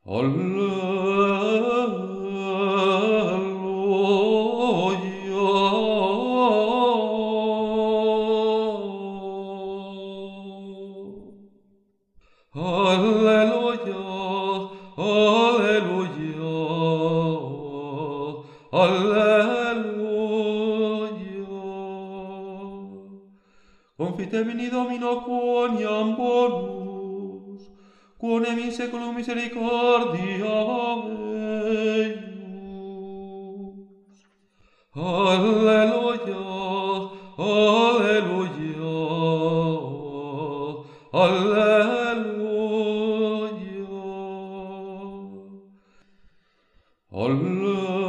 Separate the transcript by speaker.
Speaker 1: Alleluia, alleluia, alleluia. Confitemini Domino quoniam bonus, quonem in saeculum misericordia eius. Alleluia, alleluia, alleluia. Alleluia.